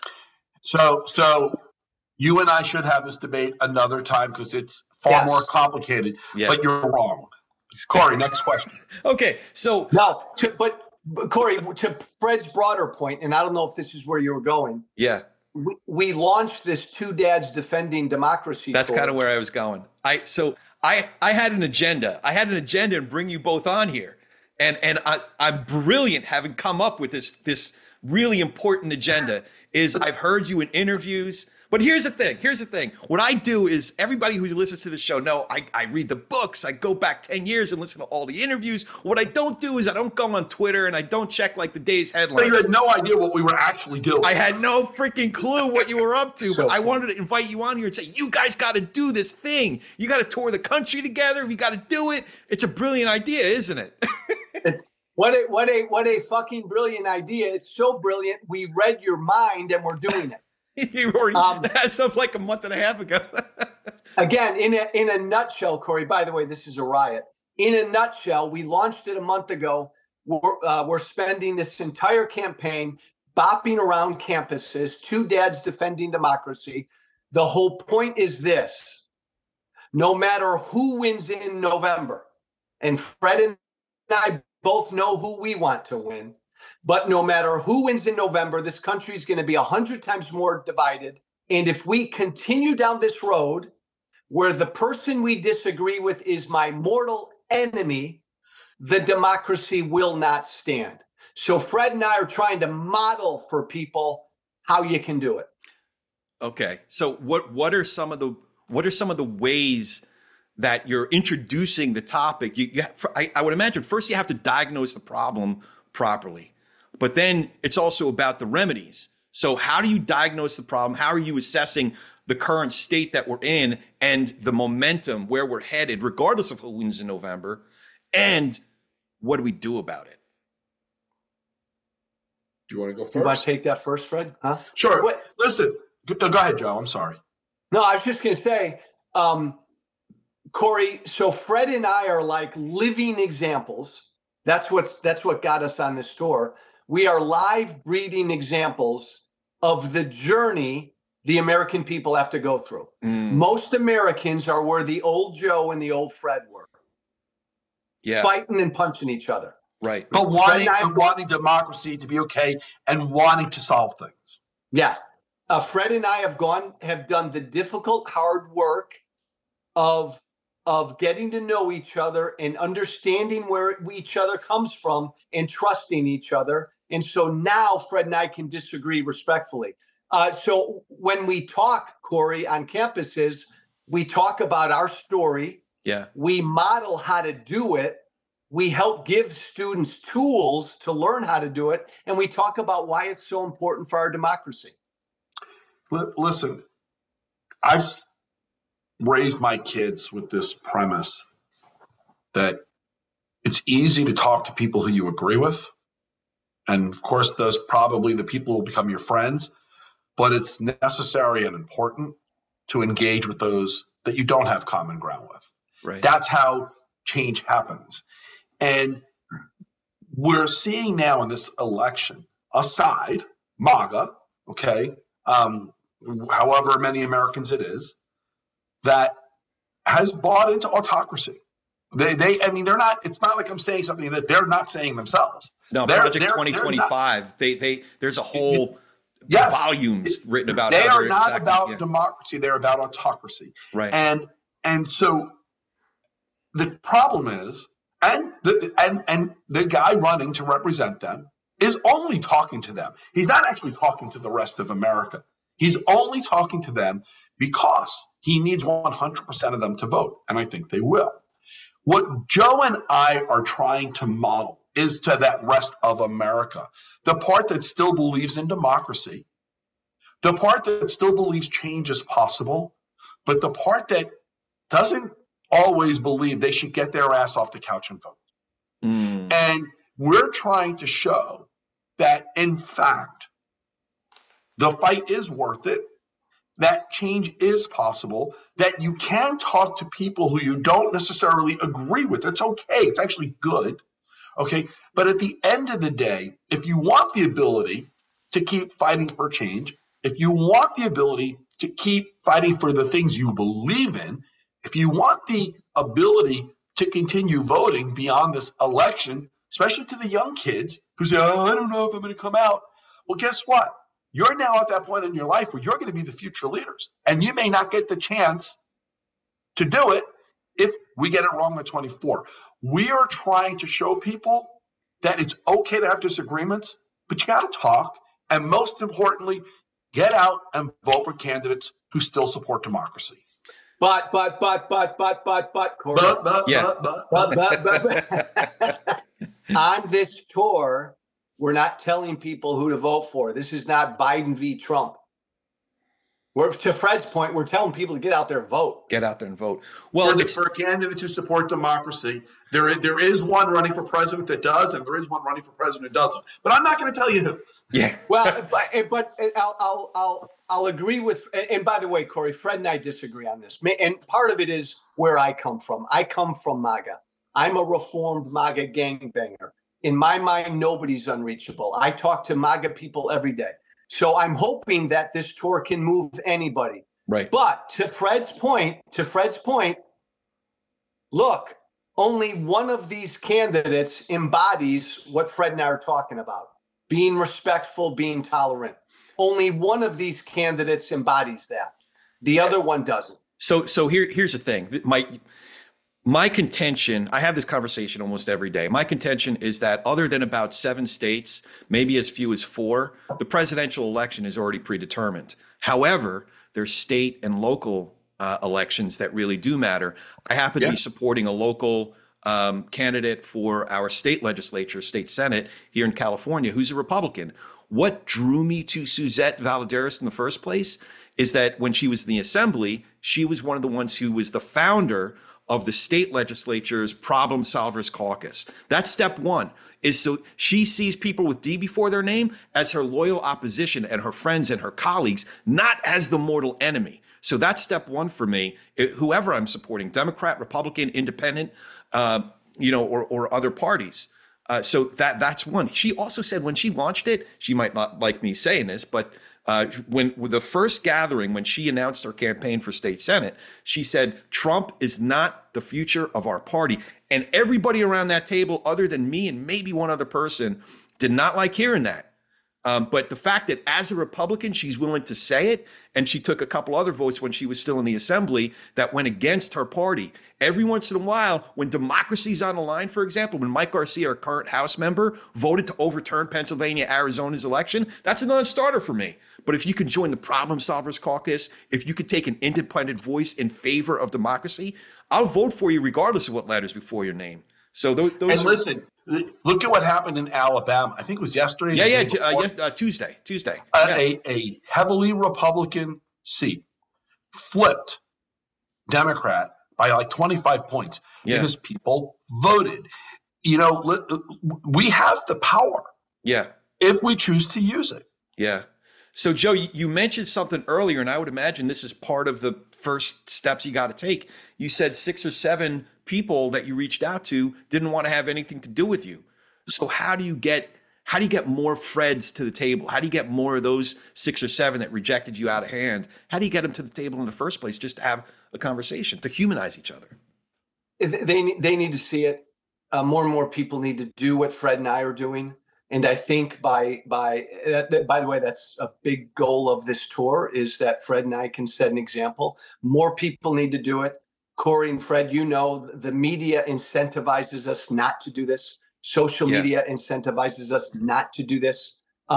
So you and I should have this debate another time because it's far more complicated. Yeah. But you're wrong. Corey, next question. Okay. So no, but Corey, to Fred's broader point, and I don't know if this is where you were going. Yeah. We launched this Two Dads Defending Democracy. That's kind of where I was going. I had an agenda. I had an agenda and bring you both on here. And I'm brilliant having come up with this really important agenda. Is I've heard you in interviews. But here's the thing. What I do is, everybody who listens to the show know I read the books. I go back 10 years and listen to all the interviews. What I don't do is I don't go on Twitter and I don't check like the day's headlines. So you had no idea what we were actually doing. I had no freaking clue what you were up to. But I wanted to invite you on here and say, you guys got to do this thing. You got to tour the country together. We got to do it. It's a brilliant idea, isn't it? What a fucking brilliant idea. It's so brilliant. We read your mind and we're doing it. You already had stuff like a month and a half ago. Again, in a nutshell, Corey, by the way, this is a riot. In a nutshell, we launched it a month ago. We're spending this entire campaign bopping around campuses, Two Dads Defending Democracy. The whole point is this: no matter who wins in November, and Fred and I both know who we want to win, but no matter who wins in November, this country is going to be 100 times more divided. And if we continue down this road where the person we disagree with is my mortal enemy, the democracy will not stand. So Fred and I are trying to model for people how you can do it. Okay. So what are some of the ways that you're introducing the topic? I would imagine first you have to diagnose the problem properly. But then it's also about the remedies. So how do you diagnose the problem? How are you assessing the current state that we're in and the momentum where we're headed, regardless of who wins in November? And what do we do about it? Do you want to go first? You want to take that first, Fred? Huh? Sure. Listen, go ahead, Joe. I'm sorry. No, I was just going to say, Corey, so Fred and I are like living examples. That's what got us on this tour. We are live breathing examples of the journey the American people have to go through. Most Americans are where the old Joe and the old Fred were. Yeah. fighting and punching each other. Right. But wanting democracy to be okay and wanting to solve things. Yeah. Fred and I have done the difficult, hard work of getting to know each other and understanding where each other comes from and trusting each other. And so now Fred and I can disagree respectfully. So when we talk, Corey, on campuses, we talk about our story. Yeah. We model how to do it. We help give students tools to learn how to do it. And we talk about why it's so important for our democracy. Listen, I've raised my kids with this premise that it's easy to talk to people who you agree with. And of course, those probably the people will become your friends, but it's necessary and important to engage with those that you don't have common ground with. Right. That's how change happens. And we're seeing now in this election, aside MAGA, okay, however many Americans it is, that has bought into autocracy. They're not, it's not like I'm saying something that they're not saying themselves. No, Project 2025, there's a whole volumes written about. They are not about democracy. They're about autocracy. Right. And so the problem is, and the guy running to represent them is only talking to them. He's not actually talking to the rest of America. He's only talking to them because he needs 100% of them to vote. And I think they will. What Joe and I are trying to model is to that rest of America, the part that still believes in democracy, the part that still believes change is possible, but the part that doesn't always believe they should get their ass off the couch and vote. And we're trying to show that, in fact, the fight is worth it, that change is possible, that you can talk to people who you don't necessarily agree with. It's okay. It's actually good. Okay. But at the end of the day, if you want the ability to keep fighting for change, if you want the ability to keep fighting for the things you believe in, if you want the ability to continue voting beyond this election, especially to the young kids who say, oh, I don't know if I'm going to come out. Well, guess what? You're now at that point in your life where you're going to be the future leaders, and you may not get the chance to do it if we get it wrong at 24. We are trying to show people that it's okay to have disagreements, but you got to talk. And most importantly, get out and vote for candidates who still support democracy. But, Corey. On this tour, we're not telling people who to vote for. This is not Biden v. Trump. To Fred's point, we're telling people to get out there and vote. Get out there and vote. Well, for candidates who support democracy, there is one running for president that does, and there is one running for president who doesn't. But I'm not going to tell you who. Yeah. Well, but I'll agree with. And by the way, Corey, Fred and I disagree on this. And part of it is where I come from. I come from MAGA. I'm a reformed MAGA gangbanger. In my mind, nobody's unreachable. I talk to MAGA people every day. So I'm hoping that this tour can move anybody. Right. But to Fred's point, look, only one of these candidates embodies what Fred and I are talking about. Being respectful, being tolerant. Only one of these candidates embodies that. The other one doesn't. So here's the thing. My contention, I have this conversation almost every day. My contention is that other than about 7 states, maybe as few as 4, the presidential election is already predetermined. However, there's state and local elections that really do matter. I happen to be supporting a local candidate for our state legislature, state Senate here in California, who's a Republican. What drew me to Suzette Valladares in the first place is that when she was in the assembly, she was one of the ones who was the founder of the state legislature's Problem Solvers Caucus. That's step one, is so she sees people with D before their name as her loyal opposition and her friends and her colleagues, not as the mortal enemy. So that's step one for me. Whoever I'm supporting, Democrat, Republican, Independent, or other parties. So that's one. She also said when she launched it, she might not like me saying this, but when with the first gathering, when she announced her campaign for state senate, she said, Trump is not the future of our party. And everybody around that table, other than me and maybe one other person, did not like hearing that. But the fact that as a Republican, she's willing to say it, and she took a couple other votes when she was still in the assembly that went against her party. Every once in a while, when democracy's on the line, for example, when Mike Garcia, our current House member, voted to overturn Pennsylvania, Arizona's election, that's a non-starter for me. But if you can join the Problem Solvers Caucus, if you could take an independent voice in favor of democracy, I'll vote for you regardless of what letters before your name. So those and listen, look at what happened in Alabama. I think it was yesterday. Tuesday. A heavily Republican seat flipped Democrat by like 25 points because people voted. You know, we have the power. Yeah. If we choose to use it. Yeah. So, Joe, you mentioned something earlier, and I would imagine this is part of the first steps you got to take. You said 6 or 7 people that you reached out to didn't want to have anything to do with you. So how do you get more Freds to the table? How do you get more of those 6 or 7 that rejected you out of hand? How do you get them to the table in the first place, just to have a conversation, to humanize each other? They need to see it. More and more people need to do what Fred and I are doing. And I think by the way, that's a big goal of this tour, is that Fred and I can set an example. More people need to do it. Corey and Fred, you know, the media incentivizes us not to do this. Social media incentivizes us not to do this.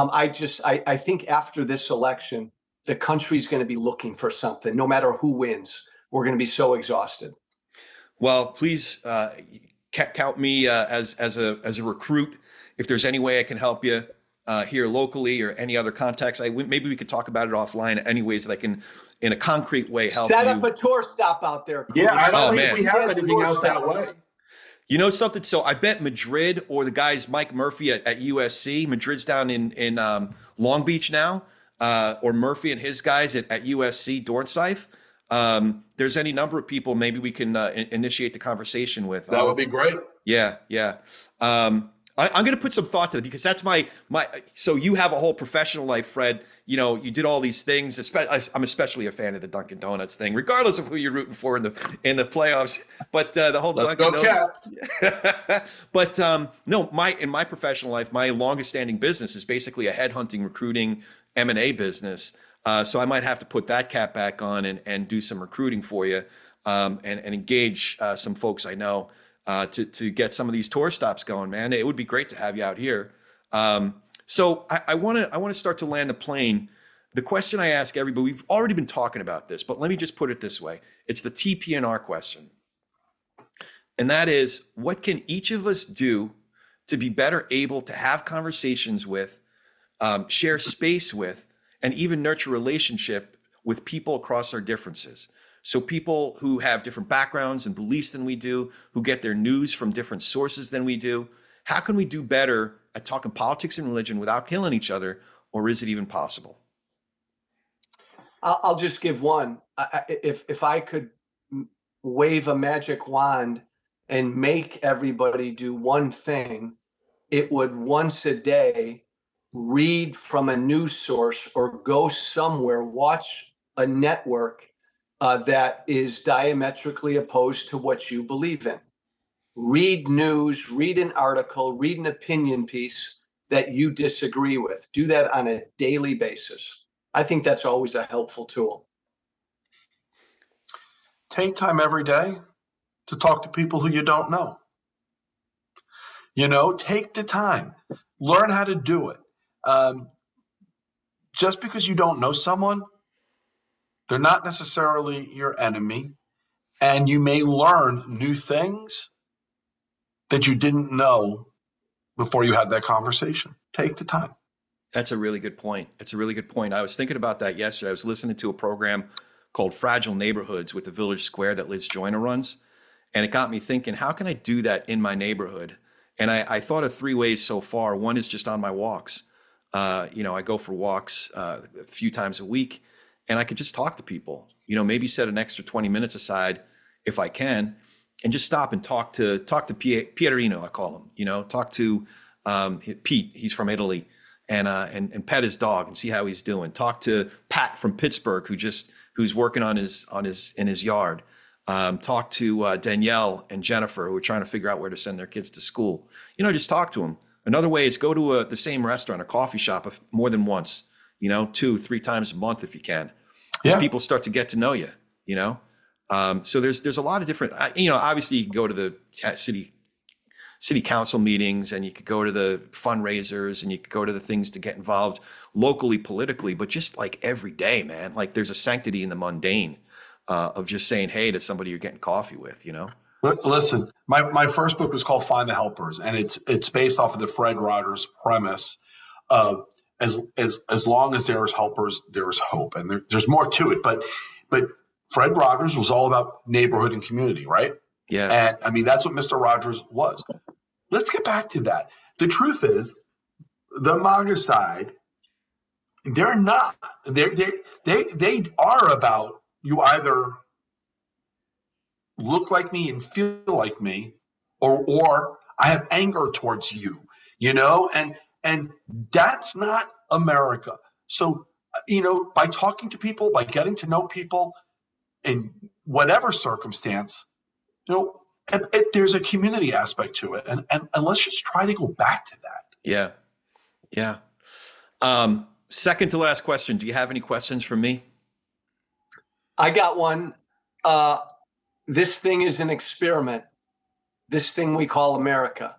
I think after this election, the country's going to be looking for something. No matter who wins, we're going to be so exhausted. Well, please count me as a recruit. If there's any way I can help you here locally or any other contacts, maybe we could talk about it offline. Any ways that I can, in a concrete way, help you. Set up a tour stop out there. Yeah, I don't think we have anything else that way. You know something? So I bet Madrid or the guys Mike Murphy at USC. Madrid's down in Long Beach now, or Murphy and his guys at USC Dornsife. There's any number of people maybe we can initiate the conversation with. That would be great. Yeah. I'm going to put some thought to it, because that's my. So you have a whole professional life, Fred. You know, you did all these things. I'm especially a fan of the Dunkin' Donuts thing, regardless of who you're rooting for in the playoffs. But the whole Let's Dunkin' go Donuts. Cats. But no, in my professional life, my longest standing business is basically a headhunting, recruiting, M&A business. So I might have to put that cap back on and do some recruiting for you, and engage some folks I know. To get some of these tour stops going, man. It would be great to have you out here. So I want to start to land the plane. The question I ask everybody, we've already been talking about this, but let me just put it this way. It's the TPNR question. And that is, what can each of us do to be better able to have conversations with, share space with, and even nurture relationship with people across our differences? So people who have different backgrounds and beliefs than we do, who get their news from different sources than we do. How can we do better at talking politics and religion without killing each other, or is it even possible? I'll just give one. If I could wave a magic wand and make everybody do one thing, it would once a day read from a news source or go somewhere, watch a network that is diametrically opposed to what you believe in. Read news, read an article, read an opinion piece that you disagree with. Do that on a daily basis. I think that's always a helpful tool. Take time every day to talk to people who you don't know. You know, take the time. Learn how to do it. Just because you don't know someone, they're not necessarily your enemy, and you may learn new things that you didn't know before you had that conversation. Take the time. That's a really good point. I was thinking about that yesterday. I was listening to a program called Fragile Neighborhoods with the Village Square that Liz Joyner runs, and it got me thinking, how can I do that in my neighborhood? And I thought of 3 ways so far. One is just on my walks. I go for walks a few times a week. And I could just talk to people, maybe set an extra 20 minutes aside if I can, and just stop and talk to Pierino, I call him. You know, talk to Pete. He's from Italy, and pet his dog and see how he's doing. Talk to Pat from Pittsburgh, who's working in his yard. Talk to Danielle and Jennifer, who are trying to figure out where to send their kids to school. You know, just talk to them. Another way is go to the same restaurant, a coffee shop, more than once. You know, 2-3 times a month if you can. Because people start to get to know you. You know, so there's a lot of different. You know, obviously you can go to the city council meetings, and you could go to the fundraisers, and you could go to the things to get involved locally, politically. But just like every day, man, like there's a sanctity in the mundane of just saying hey to somebody you're getting coffee with. You know. Listen, my first book was called Find the Helpers, and it's based off of the Fred Rogers premise of as long as there is helpers, there is hope, and there's more to it. But Fred Rogers was all about neighborhood and community, right? Yeah. And I mean, that's what Mr. Rogers was. Let's get back to that. The truth is, the MAGA side, they're not. They are about you either look like me and feel like me, or I have anger towards you, you know, and that's not America. So, you know, by talking to people, by getting to know people in whatever circumstance, you know, there's a community aspect to it. And let's just try to go back to that. Yeah. Yeah. Second to last question. Do you have any questions for me? I got one. This thing is an experiment. This thing we call America.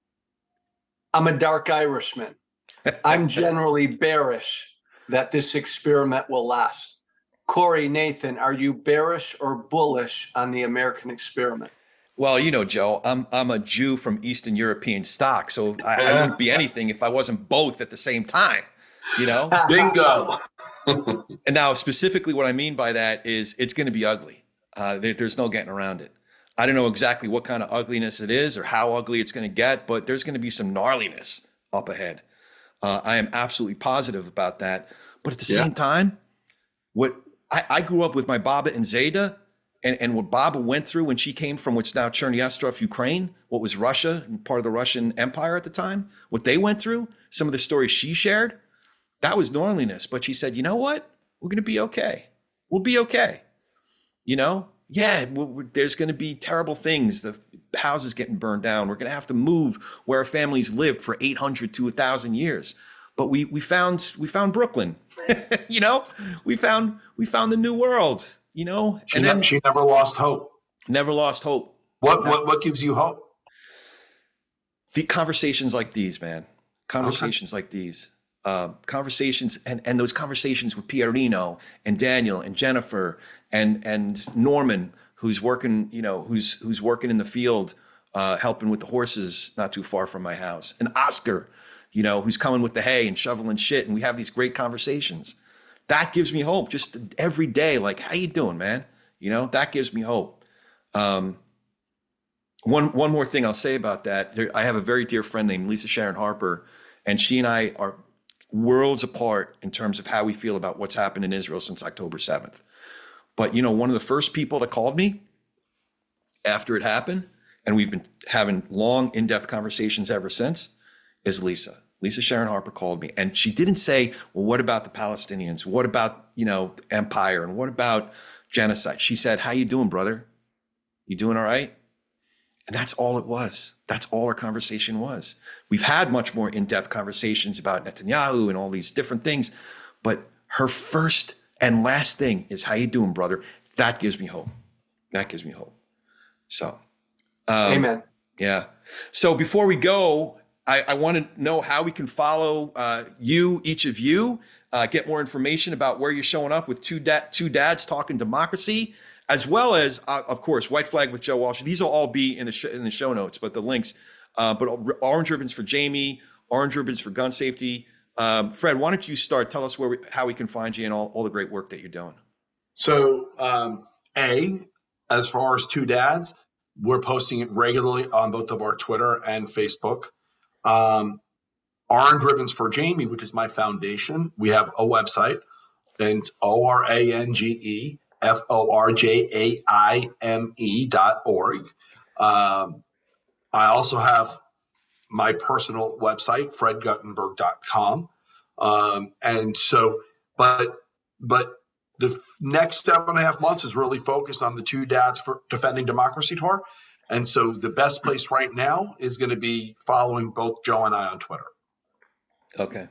I'm a dark Irishman. I'm generally bearish that this experiment will last. Corey, Nathan, are you bearish or bullish on the American experiment? Well, you know, Joe, I'm a Jew from Eastern European stock, so I wouldn't be anything if I wasn't both at the same time, you know? Bingo. And now specifically what I mean by that is it's going to be ugly. There's no getting around it. I don't know exactly what kind of ugliness it is or how ugly it's going to get, but there's going to be some gnarliness up ahead. I am absolutely positive about that. But at the same time, what I grew up with my Baba and Zayda, and what Baba went through when she came from what's now Cherny Ostrov, Ukraine, what was Russia, part of the Russian Empire at the time, what they went through, some of the stories she shared, that was gnarliness. But she said, you know what? We're going to be okay. We'll be okay. You know? Yeah, there's going to be terrible things. The houses getting burned down. We're going to have to move where our families lived for 800 to 1,000 years. But we found Brooklyn. You know, we found the new world. You know, she never lost hope. Never lost hope. What gives you hope? The conversations like these, man. Conversations like these. Conversations and those conversations with Pierino and Daniel and Jennifer and Norman, who's working, you know, who's working in the field, helping with the horses not too far from my house, and Oscar, you know, who's coming with the hay and shoveling shit, and we have these great conversations. That gives me hope. Just every day, like, how you doing, man? You know, that gives me hope. One more thing I'll say about that. I have a very dear friend named Lisa Sharon Harper, and she and I are worlds apart in terms of how we feel about what's happened in Israel since October 7th. But, you know, one of the first people that called me after it happened, and we've been having long, in-depth conversations ever since, is Lisa. Lisa Sharon Harper called me, and she didn't say, well, what about the Palestinians? What about, you know, empire? And what about genocide? She said, how you doing, brother? You doing all right? And that's all it was. That's all our conversation was. We've had much more in-depth conversations about Netanyahu and all these different things, but her first and last thing is, how you doing, brother? That gives me hope. That gives me hope. So, amen. Yeah. So before we go, I want to know how we can follow each of you, get more information about where you're showing up with Two Dads Talking Democracy, as well as, of course, White Flag with Joe Walsh. These will all be in the show notes, but the links. But Orange Ribbons for Jamie, Orange Ribbons for Gun Safety. Fred, why don't you start? Tell us how we can find you and all the great work that you're doing. So, as far as Two Dads, we're posting it regularly on both of our Twitter and Facebook. Orange Ribbons for Jamie, which is my foundation. We have a website, and it's OrangeForJaime.org. I also have my personal website, fredguttenberg.com. And so, but the next 7.5 months is really focused on the Two Dads for Defending Democracy tour. And so the best place right now is going to be following both Joe and I on Twitter. Okay.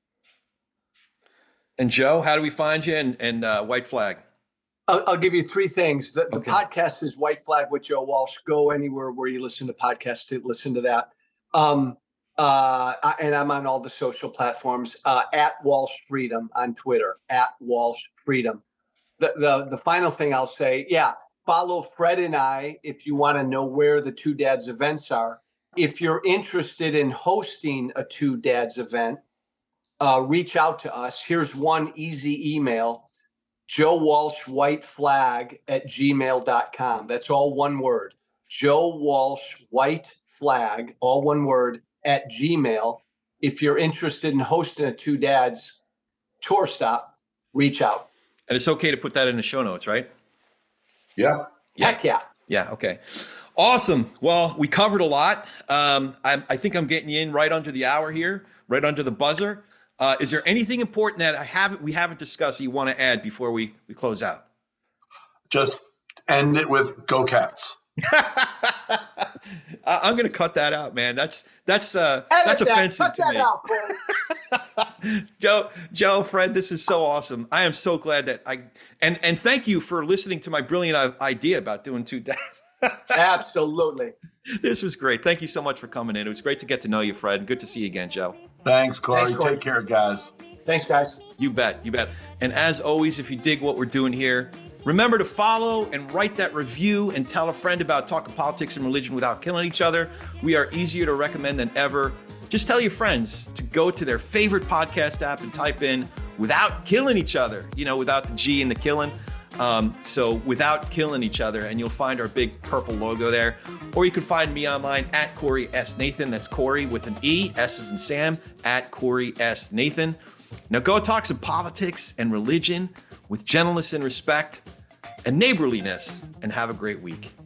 And Joe, how do we find you and White Flag? I'll give you three things. The Okay. podcast is White Flag with Joe Walsh. Go anywhere where you listen to podcasts to listen to that. And I'm on all the social platforms, at Walsh Freedom on Twitter, at Walsh Freedom. The final thing I'll say, follow Fred and I if you want to know where the Two Dads events are. If you're interested in hosting a Two Dads event, reach out to us. Here's one easy email, joewalshwhiteflag@gmail.com. That's all one word. joewalshwhiteflag, all one word, @gmail. If you're interested in hosting a Two Dads tour stop, reach out. And it's okay to put that in the show notes, right? Yeah. Heck yeah. Yeah. Okay. Awesome. Well, we covered a lot. I think I'm getting you in right under the hour here, right under the buzzer. Is there anything important that we haven't discussed that you want to add before we close out? Just end it with Go Cats. I'm going to cut that out, man. That's offensive Cut to that me. out, Corey. Joe, Fred, this is so awesome. I am so glad that and thank you for listening to my brilliant idea about doing Two Dads. Absolutely. This was great. Thank you so much for coming in. It was great to get to know you, Fred. Good to see you again, Joe. Thanks, Corey. Thanks, Corey. Take care, guys. Thanks, guys. You bet. You bet. And as always, if you dig what we're doing here, remember to follow and write that review and tell a friend about talking politics and religion without killing each other. We are easier to recommend than ever. Just tell your friends to go to their favorite podcast app and type in Without Killing Each Other, without the G in the killing. So Without Killing Each Other, and you'll find our big purple logo there. Or you can find me online at Corey S. Nathan. That's Corey with an E, S as in Sam, at Corey S. Nathan. Now go talk some politics and religion with gentleness and respect and neighborliness, and have a great week.